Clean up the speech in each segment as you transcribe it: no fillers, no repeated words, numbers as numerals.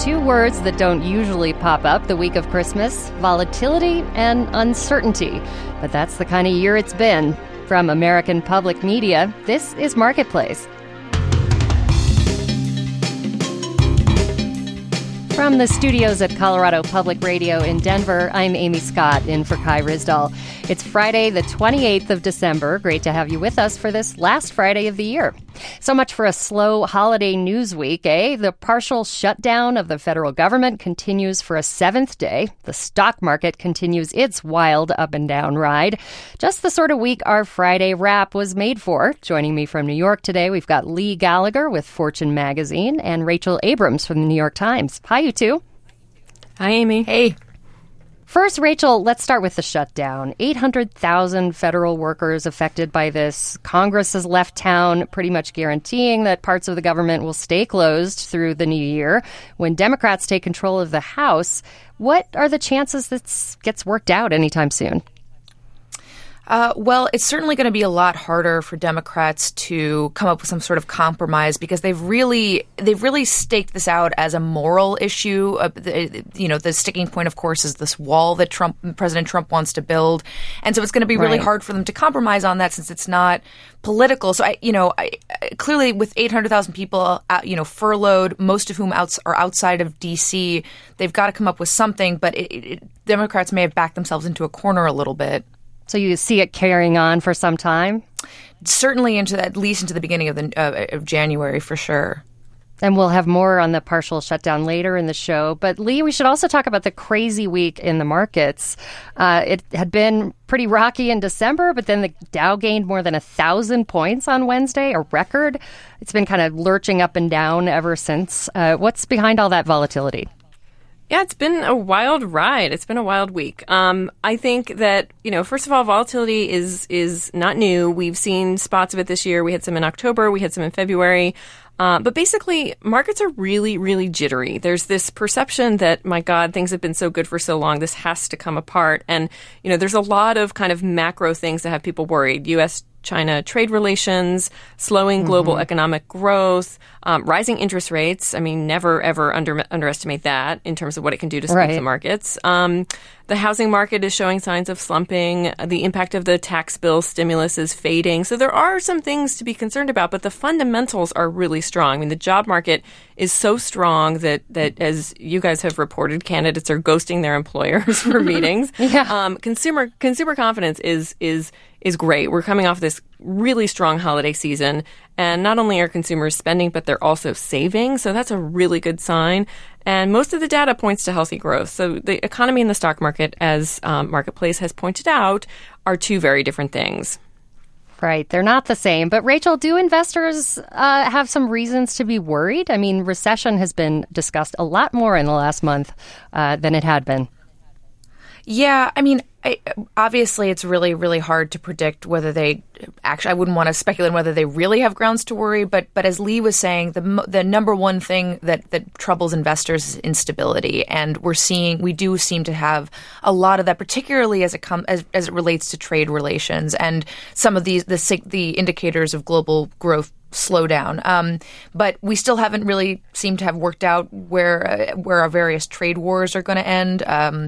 two words that don't usually pop up the week of Christmas: volatility and uncertainty. But that's the kind of year it's been. From American Public Media, this is Marketplace. From the studios at Colorado Public Radio in Denver, I'm Amy Scott, in for Kai Ryssdal. It's Friday, the 28th of December. Great to have you with us for this last Friday of the year. So much for a slow holiday news week, eh? The partial shutdown of the federal government continues for a seventh day. The stock market continues its wild up and down ride. Just the sort of week our Friday wrap was made for. Joining me from New York today, we've got Lee Gallagher with Fortune Magazine and Rachel Abrams from the New York Times. Hi, you two. Hi, Amy. Hey. First, Rachel, let's start with the shutdown. 800,000 federal workers affected by this. Congress has left town, pretty much guaranteeing that parts of the government will stay closed through the new year. When Democrats take control of the House, what are the chances this gets worked out anytime soon? Well, it's certainly going to be a lot harder for Democrats to come up with some sort of compromise because they've really staked this out as a moral issue. The sticking point, of course, is this wall that President Trump wants to build, and so it's going to be really hard for them to compromise on that since it's not political. So, clearly, with 800,000 people, furloughed, most of whom are outside of D.C., they've got to come up with something. But Democrats may have backed themselves into a corner a little bit. So you see it carrying on for some time? Certainly at least into the beginning of January, for sure. And we'll have more on the partial shutdown later in the show. But, Lee, we should also talk about the crazy week in the markets. It had been pretty rocky in December, but then the Dow gained more than 1,000 points on Wednesday, a record. It's been kind of lurching up and down ever since. What's behind all that volatility? Yeah, it's been a wild ride. It's been a wild week. I think that, first of all, volatility is not new. We've seen spots of it this year. We had some in October. We had some in February. But basically, markets are really, really jittery. There's this perception that, my God, things have been so good for so long, this has to come apart. And, there's a lot of kind of macro things that have people worried. U.S.-China trade relations, slowing global economic growth, rising interest rates. I mean, never, ever underestimate that in terms of what it can do to spook the markets. The housing market is showing signs of slumping. The impact of the tax bill stimulus is fading. So there are some things to be concerned about, but the fundamentals are really strong. I mean, the job market is so strong that as you guys have reported, candidates are ghosting their employers for meetings. Consumer confidence is great. We're coming off this really strong holiday season, and not only are consumers spending, but they're also saving. So that's a really good sign. And most of the data points to healthy growth. So the economy and the stock market, as Marketplace has pointed out, are two very different things. Right. They're not the same. But, Rachel, do investors have some reasons to be worried? I mean, recession has been discussed a lot more in the last month than it had been. Yeah, I mean, obviously it's really, really hard to predict whether they actually, I wouldn't want to speculate on whether they really have grounds to worry. But as Lee was saying, the number one thing that troubles investors is instability. And we do seem to have a lot of that, particularly as it relates to trade relations and some of the indicators of global growth slowdown. But we still haven't really seemed to have worked out where our various trade wars are going to end.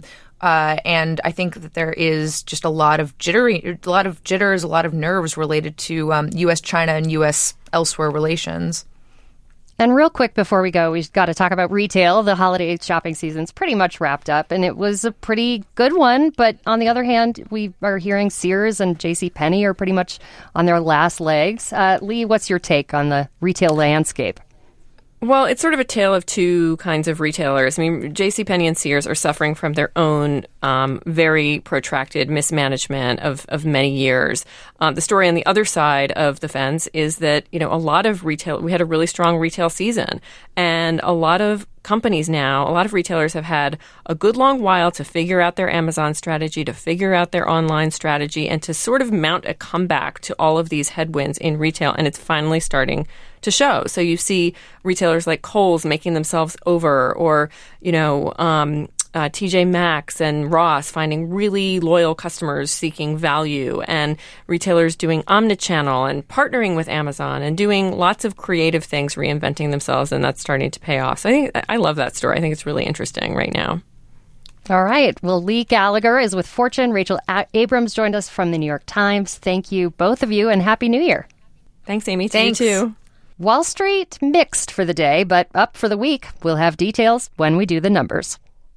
And I think that there is just a lot of jitters, a lot of nerves related to U.S.-China and U.S.-elsewhere relations. And real quick before we go, we've got to talk about retail. The holiday shopping season's pretty much wrapped up, and it was a pretty good one. But on the other hand, we are hearing Sears and JCPenney are pretty much on their last legs. Lee, what's your take on the retail landscape? Well, it's sort of a tale of two kinds of retailers. I mean, JCPenney and Sears are suffering from their own very protracted mismanagement of many years. The story on the other side of the fence is that, a lot of we had a really strong retail season, and a lot of companies now, a lot of retailers have had a good long while to figure out their Amazon strategy, to figure out their online strategy, and to sort of mount a comeback to all of these headwinds in retail. And it's finally starting to show. So you see retailers like Kohl's making themselves over, or, TJ Maxx and Ross finding really loyal customers seeking value, and retailers doing omnichannel and partnering with Amazon and doing lots of creative things, reinventing themselves, and that's starting to pay off. So I love that story. I think it's really interesting right now. All right. Well, Lee Gallagher is with Fortune. Rachel Abrams joined us from the New York Times. Thank you, both of you, and Happy New Year. Thanks, Amy. Thanks. To you too. Wall Street mixed for the day, but up for the week. We'll have details when we do the numbers.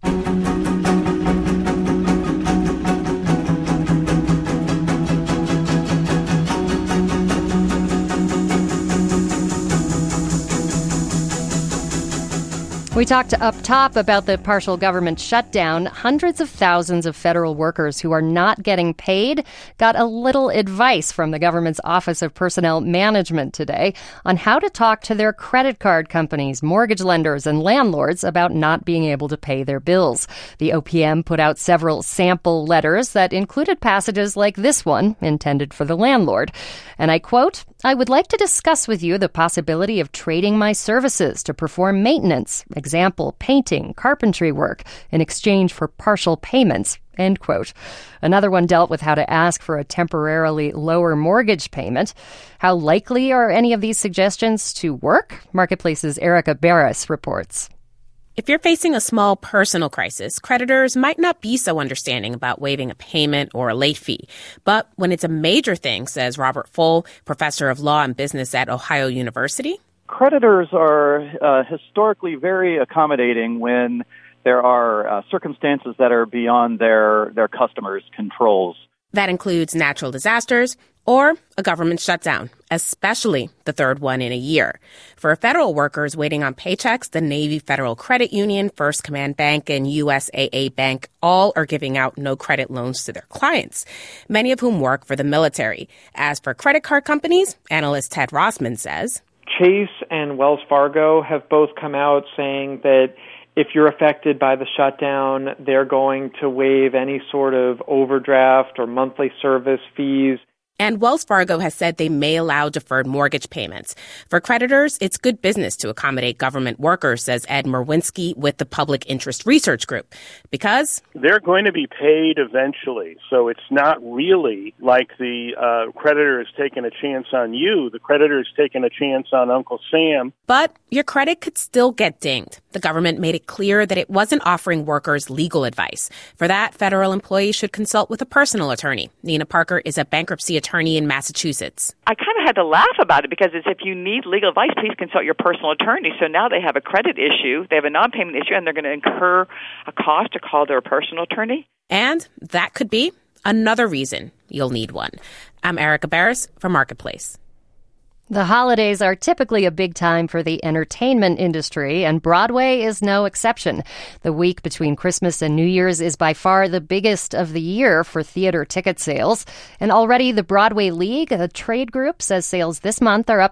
We talked up top about the partial government shutdown. Hundreds of thousands of federal workers who are not getting paid got a little advice from the government's Office of Personnel Management today on how to talk to their credit card companies, mortgage lenders, and landlords about not being able to pay their bills. The OPM put out several sample letters that included passages like this one, intended for the landlord. And I quote, "I would like to discuss with you the possibility of trading my services to perform maintenance, example, painting, carpentry work, in exchange for partial payments," end quote. Another one dealt with how to ask for a temporarily lower mortgage payment. How likely are any of these suggestions to work? Marketplace's Erica Barris reports. If you're facing a small personal crisis, creditors might not be so understanding about waiving a payment or a late fee. But when it's a major thing, says Robert Full, professor of law and business at Ohio University, creditors are historically very accommodating when there are circumstances that are beyond their customers' controls. That includes natural disasters or a government shutdown, especially the third one in a year. For federal workers waiting on paychecks, the Navy Federal Credit Union, First Command Bank, and USAA Bank all are giving out no credit loans to their clients, many of whom work for the military. As for credit card companies, analyst Ted Rossman says, Chase and Wells Fargo have both come out saying that if you're affected by the shutdown, they're going to waive any sort of overdraft or monthly service fees. And Wells Fargo has said they may allow deferred mortgage payments. For creditors, it's good business to accommodate government workers, says Ed Merwinski with the Public Interest Research Group, because they're going to be paid eventually. So it's not really like the creditor is taking a chance on you. The creditor is taking a chance on Uncle Sam. But your credit could still get dinged. The government made it clear that it wasn't offering workers legal advice. For that, federal employees should consult with a personal attorney. Nina Parker is a bankruptcy attorney in Massachusetts. I kind of had to laugh about it because it's if you need legal advice, please consult your personal attorney. So now they have a credit issue, they have a non-payment issue, and they're going to incur a cost to call their personal attorney. And that could be another reason you'll need one. I'm Erica Barris for Marketplace. The holidays are typically a big time for the entertainment industry, and Broadway is no exception. The week between Christmas and New Year's is by far the biggest of the year for theater ticket sales. And already the Broadway League, a trade group, says sales this month are up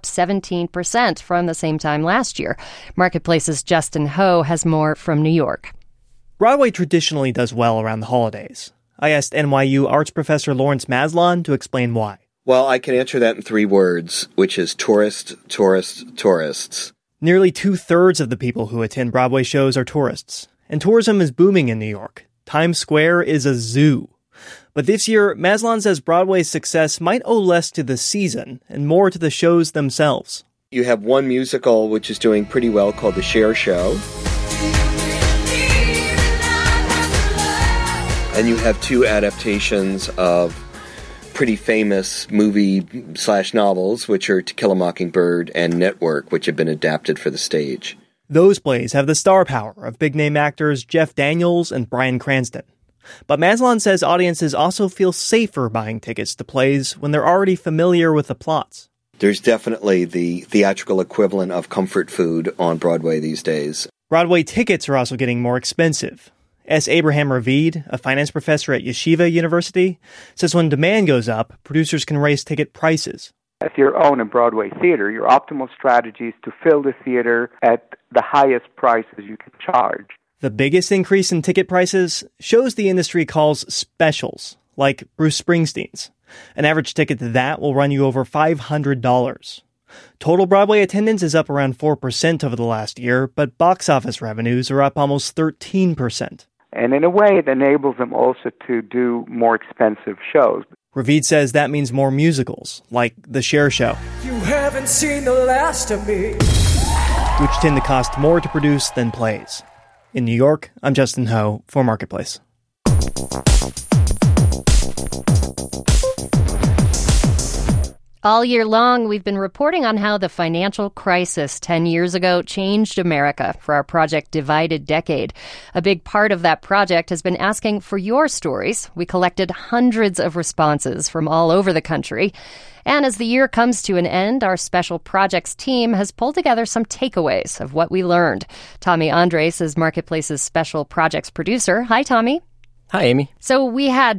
17% from the same time last year. Marketplace's Justin Ho has more from New York. Broadway traditionally does well around the holidays. I asked NYU arts professor Lawrence Maslan to explain why. Well, I can answer that in 3 words, which is tourist, tourist, tourists. Nearly 2/3 of the people who attend Broadway shows are tourists, and tourism is booming in New York. Times Square is a zoo. But this year, Maslan says Broadway's success might owe less to the season and more to the shows themselves. You have one musical which is doing pretty well called The Cher Show. And you have 2 adaptations of pretty famous movie/novels, which are To Kill a Mockingbird and Network, which have been adapted for the stage. Those plays have the star power of big-name actors Jeff Daniels and Bryan Cranston. But Maslan says audiences also feel safer buying tickets to plays when they're already familiar with the plots. There's definitely the theatrical equivalent of comfort food on Broadway these days. Broadway tickets are also getting more expensive. S. Abraham Ravid, a finance professor at Yeshiva University, says when demand goes up, producers can raise ticket prices. If you own a Broadway theater, your optimal strategy is to fill the theater at the highest prices you can charge. The biggest increase in ticket prices shows the industry calls specials, like Bruce Springsteen's. An average ticket to that will run you over $500. Total Broadway attendance is up around 4% over the last year, but box office revenues are up almost 13%. And in a way, it enables them also to do more expensive shows. Ravid says that means more musicals, like The Cher Show. You haven't seen the last of me. Which tend to cost more to produce than plays. In New York, I'm Justin Ho for Marketplace. All year long, we've been reporting on how the financial crisis 10 years ago changed America for our project Divided Decade. A big part of that project has been asking for your stories. We collected hundreds of responses from all over the country. And as the year comes to an end, our special projects team has pulled together some takeaways of what we learned. Tommy Andres is Marketplace's special projects producer. Hi, Tommy. Hi, Amy. So we had,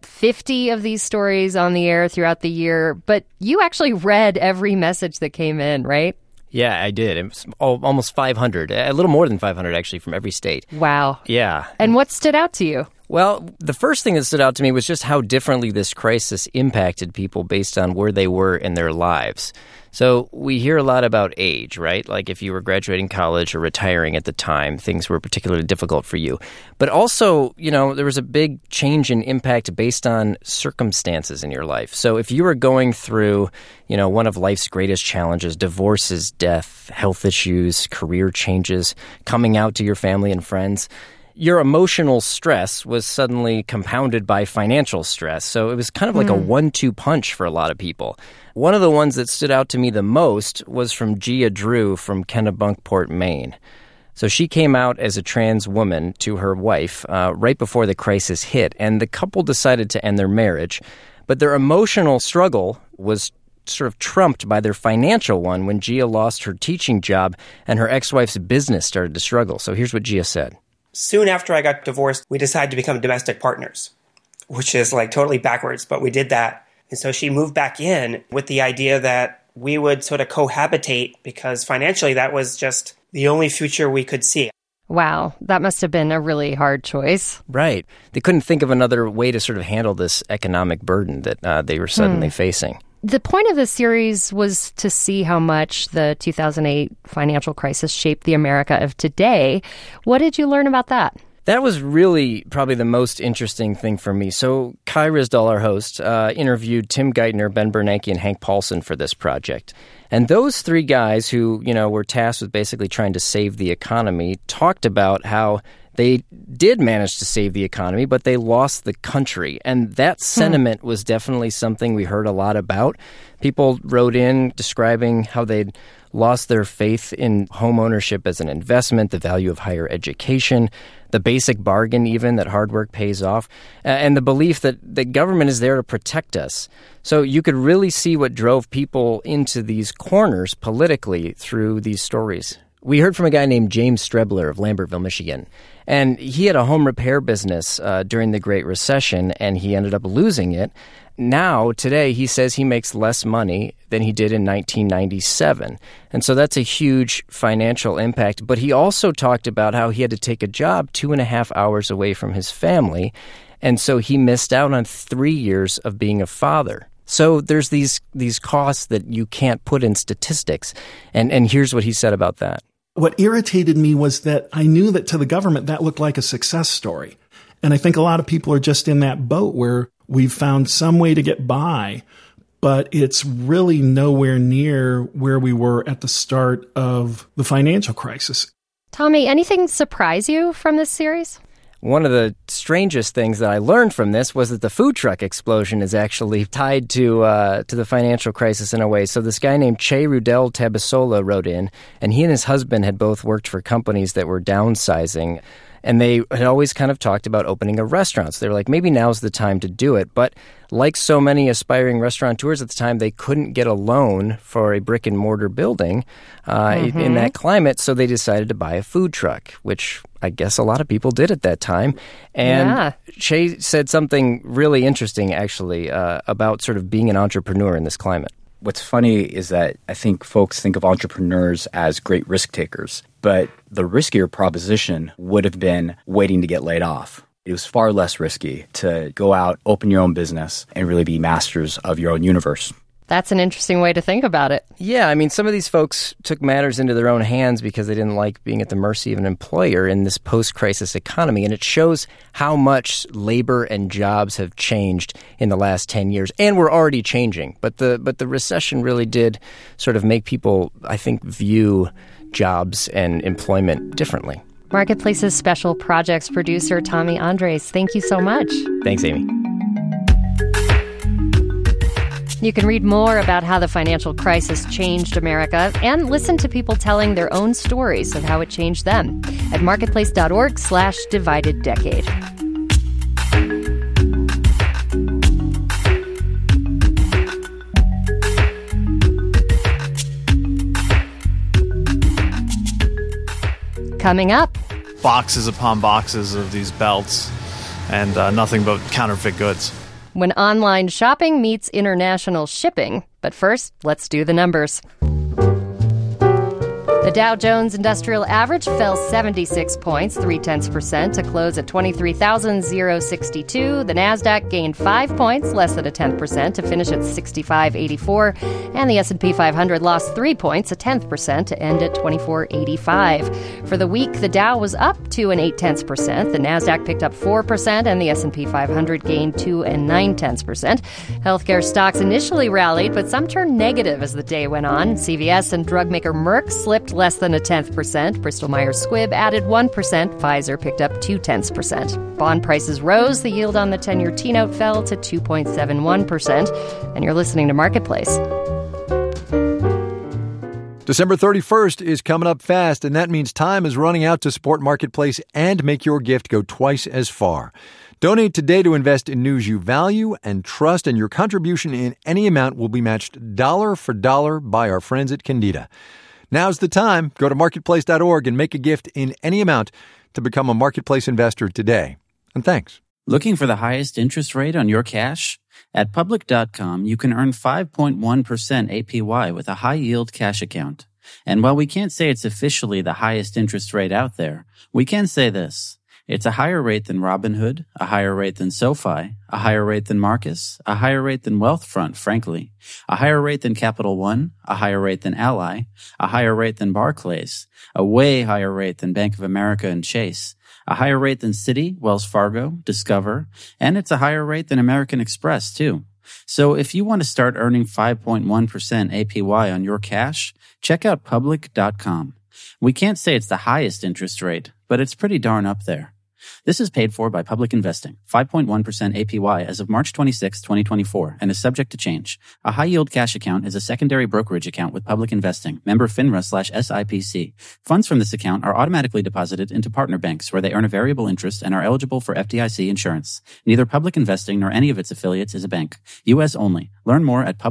50 of these stories on the air throughout the year, but you actually read every message that came in, right? Yeah, I did. It was almost 500, a little more than 500, actually, from every state. Wow. Yeah. And what stood out to you? Well, the first thing that stood out to me was just how differently this crisis impacted people based on where they were in their lives. So we hear a lot about age, right? Like if you were graduating college or retiring at the time, things were particularly difficult for you. But also, there was a big change in impact based on circumstances in your life. So if you were going through, one of life's greatest challenges, divorces, death, health issues, career changes, coming out to your family and friends, your emotional stress was suddenly compounded by financial stress. So it was kind of like a 1-2 punch for a lot of people. One of the ones that stood out to me the most was from Gia Drew from Kennebunkport, Maine. So she came out as a trans woman to her wife right before the crisis hit, and the couple decided to end their marriage. But their emotional struggle was sort of trumped by their financial one when Gia lost her teaching job and her ex-wife's business started to struggle. So here's what Gia said. Soon after I got divorced, we decided to become domestic partners, which is totally backwards, but we did that. And so she moved back in with the idea that we would sort of cohabitate because financially that was just the only future we could see. Wow, that must have been a really hard choice. Right. They couldn't think of another way to sort of handle this economic burden that they were suddenly facing. The point of this series was to see how much the 2008 financial crisis shaped the America of today. What did you learn about that? That was really probably the most interesting thing for me. So Kai Ryssdal, our host, interviewed Tim Geithner, Ben Bernanke, and Hank Paulson for this project. And those three guys who, were tasked with basically trying to save the economy talked about how they did manage to save the economy, but they lost the country. And that sentiment was definitely something we heard a lot about. People wrote in describing how they'd lost their faith in home ownership as an investment, the value of higher education, the basic bargain even that hard work pays off, and the belief that the government is there to protect us. So you could really see what drove people into these corners politically through these stories. We heard from a guy named James Strebler of Lambertville, Michigan, and he had a home repair business during the Great Recession, and he ended up losing it. Now, today, he says he makes less money than he did in 1997, and so that's a huge financial impact. But he also talked about how he had to take a job 2.5 hours away from his family, and so he missed out on 3 years of being a father. So there's these costs that you can't put in statistics, and here's what he said about that. What irritated me was that I knew that to the government that looked like a success story. And I think a lot of people are just in that boat where we've found some way to get by, but it's really nowhere near where we were at the start of the financial crisis. Tommy, anything surprise you from this series? One of the strangest things that I learned from this was that the food truck explosion is actually tied to the financial crisis in a way. So this guy named Che Rudel Tabasola wrote in, and he and his husband had both worked for companies that were downsizing. And they had always kind of talked about opening a restaurant. So they were like, maybe now's the time to do it. But like so many aspiring restaurateurs at the time, they couldn't get a loan for a brick and mortar building in that climate. So they decided to buy a food truck, which I guess a lot of people did at that time. And Che said something really interesting, actually, about sort of being an entrepreneur in this climate. What's funny is that I think folks think of entrepreneurs as great risk takers, but the riskier proposition would have been waiting to get laid off. It was far less risky to go out, open your own business, and really be masters of your own universe. That's an interesting way to think about it. Yeah, I mean, some of these folks took matters into their own hands because they didn't like being at the mercy of an employer in this post-crisis economy. And it shows how much labor and jobs have changed in the last 10 years. And we're already changing. But the recession really did sort of make people, I think, view jobs and employment differently. Marketplace's special projects producer, Tommy Andres, thank you so much. Thanks, Amy. You can read more about how the financial crisis changed America and listen to people telling their own stories of how it changed them at marketplace.org/divided-decade. Coming up, boxes upon boxes of these belts and nothing but counterfeit goods. When online shopping meets international shipping. But first, let's do the numbers. The Dow Jones Industrial Average fell 76 points, 0.3%, to close at 23,062. The Nasdaq gained 5 points, less than 0.1%, to finish at 6584. And the S&P 500 lost 3 points, 0.1%, to end at 2485. For the week, the Dow was up 2.8%. The Nasdaq picked up 4%, and the S&P 500 gained 2.9%. Healthcare stocks initially rallied, but some turned negative as the day went on. CVS and drug maker Merck slipped less than 0.1%. Bristol-Myers Squibb added 1%. Pfizer picked up 0.2%. Bond prices rose. The yield on the 10-year T-note fell to 2.71%. And you're listening to Marketplace. December 31st is coming up fast, and that means time is running out to support Marketplace and make your gift go twice as far. Donate today to invest in news you value and trust, and your contribution in any amount will be matched dollar for dollar by our friends at Candida. Now's the time. Go to marketplace.org and make a gift in any amount to become a Marketplace investor today. And thanks. Looking for the highest interest rate on your cash? At Public.com, you can earn 5.1% APY with a high-yield cash account. And while we can't say it's officially the highest interest rate out there, we can say this. It's a higher rate than Robinhood, a higher rate than SoFi, a higher rate than Marcus, a higher rate than Wealthfront, frankly, a higher rate than Capital One, a higher rate than Ally, a higher rate than Barclays, a way higher rate than Bank of America and Chase, a higher rate than Citi, Wells Fargo, Discover, and it's a higher rate than American Express, too. So if you want to start earning 5.1% APY on your cash, check out Public.com. We can't say it's the highest interest rate, but it's pretty darn up there. This is paid for by Public Investing, 5.1% APY as of March 26, 2024, and is subject to change. A high-yield cash account is a secondary brokerage account with Public Investing, member FINRA/SIPC. Funds from this account are automatically deposited into partner banks where they earn a variable interest and are eligible for FDIC insurance. Neither Public Investing nor any of its affiliates is a bank. U.S. only. Learn more at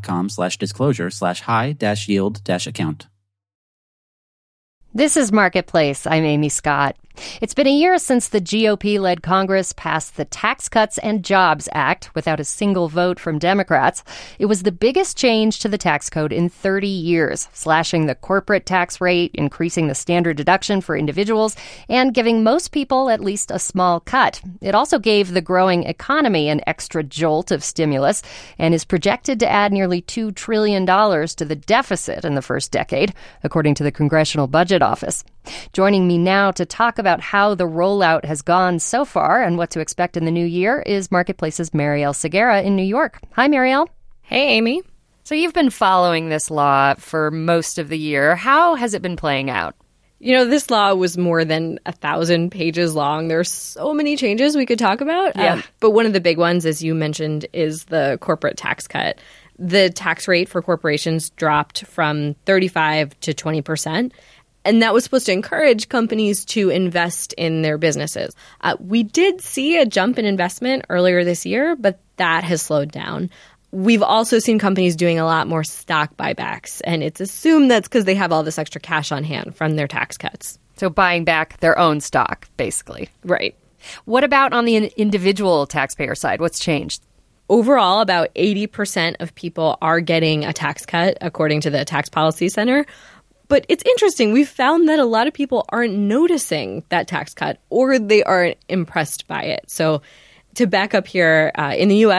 public.com/disclosure/high-yield-account. This is Marketplace. I'm Amy Scott. It's been a year since the GOP-led Congress passed the Tax Cuts and Jobs Act without a single vote from Democrats. It was the biggest change to the tax code in 30 years, slashing the corporate tax rate, increasing the standard deduction for individuals, and giving most people at least a small cut. It also gave the growing economy an extra jolt of stimulus and is projected to add nearly $2 trillion to the deficit in the first decade, according to the Congressional Budget Office. Joining me now to talk about how the rollout has gone so far and what to expect in the new year is Marketplace's Marielle Segura in New York. Hi, Marielle. Hey, Amy. So you've been following this law for most of the year. How has it been playing out? You know, this law was more than 1,000 pages long. There's so many changes we could talk about. Yeah. But one of the big ones, as you mentioned, is the corporate tax cut. The tax rate for corporations dropped from 35 to 20%. And that was supposed to encourage companies to invest in their businesses. We did see a jump in investment earlier this year, but that has slowed down. We've also seen companies doing a lot more stock buybacks, and it's assumed that's because they have all this extra cash on hand from their tax cuts. So buying back their own stock, basically. Right. What about on the individual taxpayer side? What's changed? Overall, about 80% of people are getting a tax cut, according to the Tax Policy Center. But it's interesting. We've found that a lot of people aren't noticing that tax cut or they aren't impressed by it. So to back up here, in the U.S.,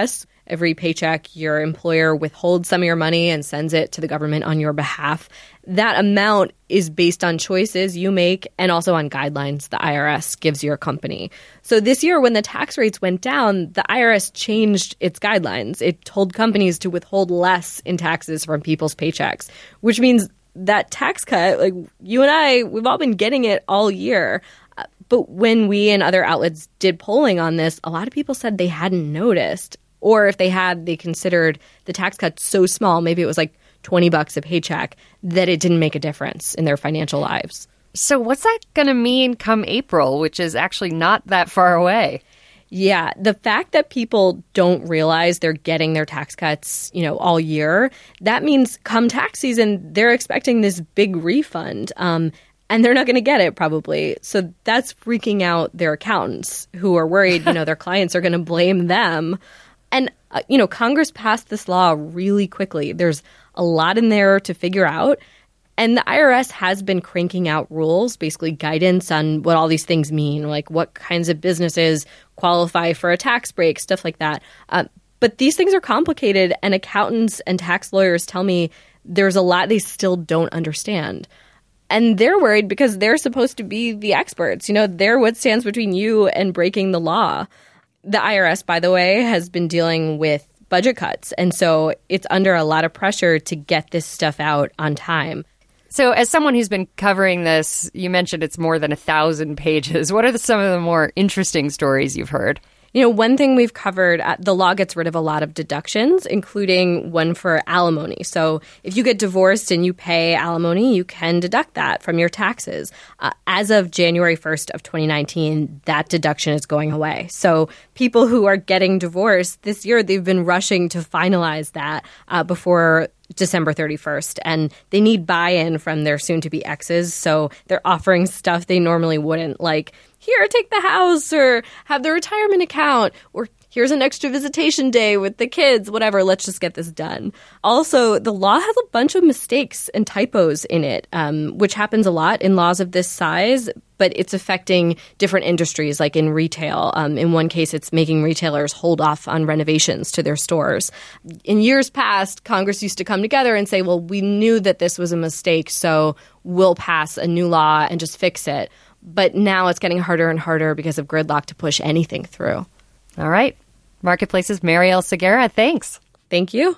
every paycheck, your employer withholds some of your money and sends it to the government on your behalf. That amount is based on choices you make and also on guidelines the IRS gives your company. So this year, when the tax rates went down, the IRS changed its guidelines. It told companies to withhold less in taxes from people's paychecks, which means that tax cut, like you and I, we've all been getting it all year. But when we and other outlets did polling on this, a lot of people said they hadn't noticed. Or if they had, they considered the tax cut so small, maybe it was like $20 a paycheck, that it didn't make a difference in their financial lives. So what's that going to mean come April, which is actually not that far away? Yeah, the fact that people don't realize they're getting their tax cuts, all year, that means come tax season, they're expecting this big refund. And they're not going to get it, probably. So that's freaking out their accountants who are worried, their clients are going to blame them. And, Congress passed this law really quickly. There's a lot in there to figure out. And the IRS has been cranking out rules, basically guidance on what all these things mean, like what kinds of businesses qualify for a tax break, stuff like that. But these things are complicated, and accountants and tax lawyers tell me there's a lot they still don't understand. And they're worried because they're supposed to be the experts. They're what stands between you and breaking the law. The IRS, by the way, has been dealing with budget cuts. And so it's under a lot of pressure to get this stuff out on time. So as someone who's been covering this, you mentioned it's more than 1,000 pages. What are some of the more interesting stories you've heard? One thing we've covered, the law gets rid of a lot of deductions, including one for alimony. So if you get divorced and you pay alimony, you can deduct that from your taxes. As of January 1st of 2019, that deduction is going away. So people who are getting divorced this year, they've been rushing to finalize that before December 31st. And they need buy-in from their soon-to-be exes. So they're offering stuff they normally wouldn't, like, here, take the house, or have the retirement account, or here's an extra visitation day with the kids, whatever, let's just get this done. Also, the law has a bunch of mistakes and typos in it, which happens a lot in laws of this size, but it's affecting different industries, like in retail. In one case, it's making retailers hold off on renovations to their stores. In years past, Congress used to come together and say, well, we knew that this was a mistake, so we'll pass a new law and just fix it. But now it's getting harder and harder because of gridlock to push anything through. All right. Marketplace's Marielle Segarra, thanks. Thank you.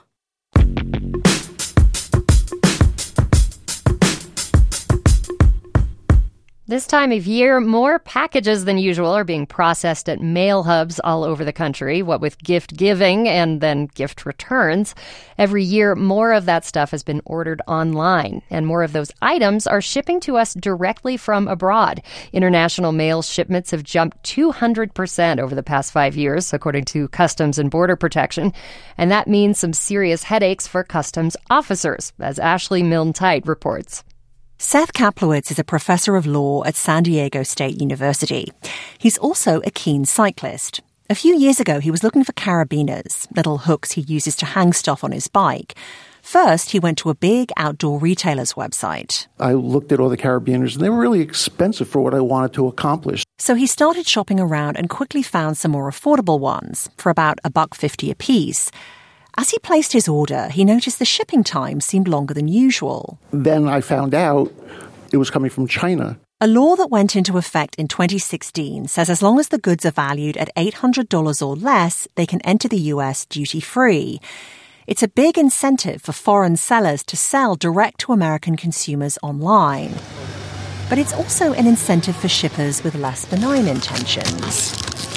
This time of year, more packages than usual are being processed at mail hubs all over the country, what with gift giving and then gift returns. Every year, more of that stuff has been ordered online, and more of those items are shipping to us directly from abroad. International mail shipments have jumped 200% over the past 5 years, according to Customs and Border Protection. And that means some serious headaches for customs officers, as Ashley Milne-Tite reports. Seth Kaplowitz is a professor of law at San Diego State University. He's also a keen cyclist. A few years ago, he was looking for carabiners, little hooks he uses to hang stuff on his bike. First, he went to a big outdoor retailer's website. I looked at all the carabiners, and they were really expensive for what I wanted to accomplish. So he started shopping around and quickly found some more affordable ones for about $1.50 a piece. As he placed his order, he noticed the shipping time seemed longer than usual. Then I found out it was coming from China. A law that went into effect in 2016 says as long as the goods are valued at $800 or less, they can enter the U.S. duty-free. It's a big incentive for foreign sellers to sell direct to American consumers online. But it's also an incentive for shippers with less benign intentions.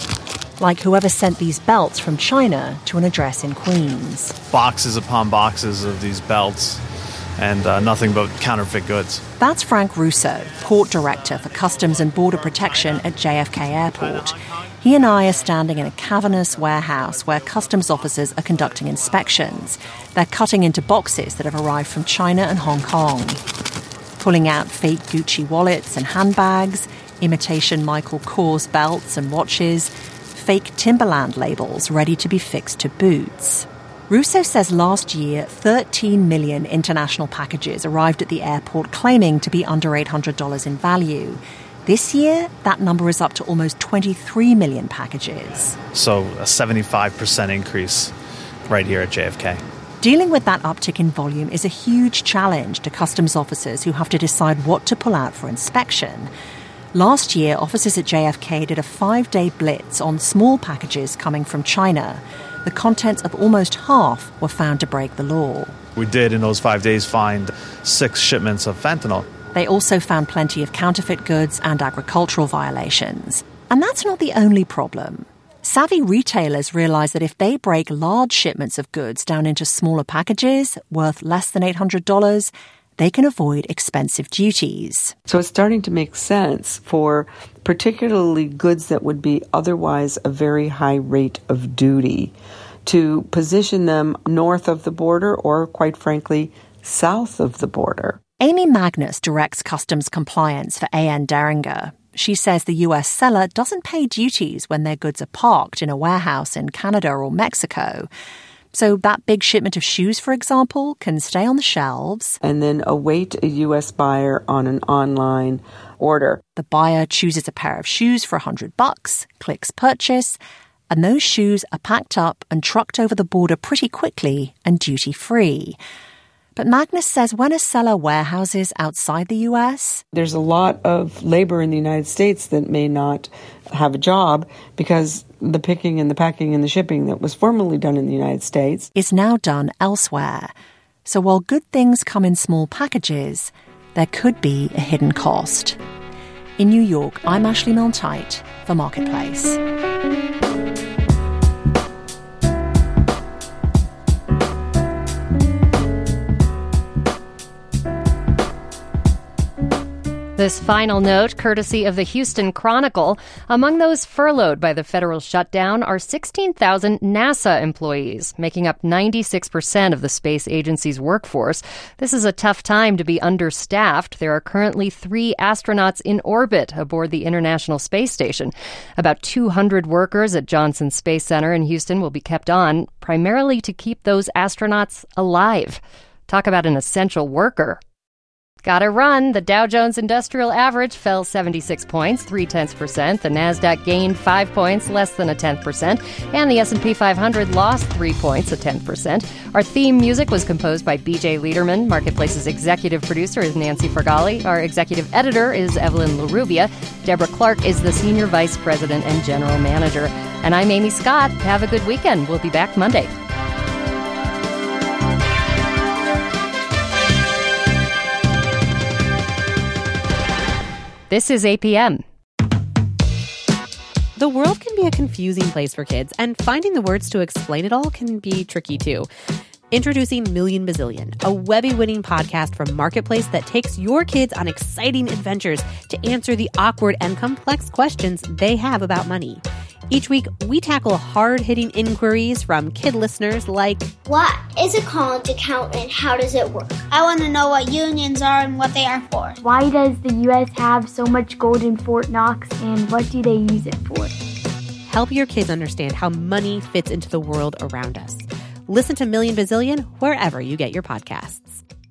Like whoever sent these belts from China to an address in Queens. Boxes upon boxes of these belts, and nothing but counterfeit goods. That's Frank Russo, Port Director for Customs and Border Protection at JFK Airport. He and I are standing in a cavernous warehouse where customs officers are conducting inspections. They're cutting into boxes that have arrived from China and Hong Kong. Pulling out fake Gucci wallets and handbags, imitation Michael Kors belts and watches, fake Timberland labels ready to be fixed to boots. Russo says last year, 13 million international packages arrived at the airport claiming to be under $800 in value. This year, that number is up to almost 23 million packages. So a 75% increase right here at JFK. Dealing with that uptick in volume is a huge challenge to customs officers who have to decide what to pull out for inspection. Last year, officers at JFK did a 5-day blitz on small packages coming from China. The contents of almost half were found to break the law. We did, in those 5 days, find 6 shipments of fentanyl. They also found plenty of counterfeit goods and agricultural violations. And that's not the only problem. Savvy retailers realize that if they break large shipments of goods down into smaller packages worth less than $800, they can avoid expensive duties. So it's starting to make sense for particularly goods that would be otherwise a very high rate of duty to position them north of the border or, quite frankly, south of the border. Amy Magnus directs customs compliance for A.N. Deringer. She says the U.S. seller doesn't pay duties when their goods are parked in a warehouse in Canada or Mexico. So that big shipment of shoes, for example, can stay on the shelves and then await a U.S. buyer on an online order. The buyer chooses a pair of shoes for $100, clicks purchase, and those shoes are packed up and trucked over the border pretty quickly and duty-free. But Magnus says when a seller warehouses outside the U.S., there's a lot of labor in the United States that may not have a job because the picking and the packing and the shipping that was formerly done in the United States is now done elsewhere. So while good things come in small packages, there could be a hidden cost. In New York, I'm Ashley Milne-Tyte for Marketplace. This final note, courtesy of the Houston Chronicle, among those furloughed by the federal shutdown are 16,000 NASA employees, making up 96% of the space agency's workforce. This is a tough time to be understaffed. There are currently 3 astronauts in orbit aboard the International Space Station. About 200 workers at Johnson Space Center in Houston will be kept on, primarily to keep those astronauts alive. Talk about an essential worker. Gotta run. The Dow Jones Industrial Average fell 76 points, 0.3%. The Nasdaq gained 5 points, less than 0.1%. And the S&P 500 lost 3 points, 0.1%. Our theme music was composed by B.J. Liederman. Marketplace's executive producer is Nancy Fargali. Our executive editor is Evelyn LaRubia. Deborah Clark is the senior vice president and general manager. And I'm Amy Scott. Have a good weekend. We'll be back Monday. This is APM. The world can be a confusing place for kids, and finding the words to explain it all can be tricky too. Introducing Million Bazillion, a Webby-winning podcast from Marketplace that takes your kids on exciting adventures to answer the awkward and complex questions they have about money. Each week, we tackle hard-hitting inquiries from kid listeners like, what is a college account and how does it work? I want to know what unions are and what they are for. Why does the U.S. have so much gold in Fort Knox and what do they use it for? Help your kids understand how money fits into the world around us. Listen to Million Bazillion wherever you get your podcasts.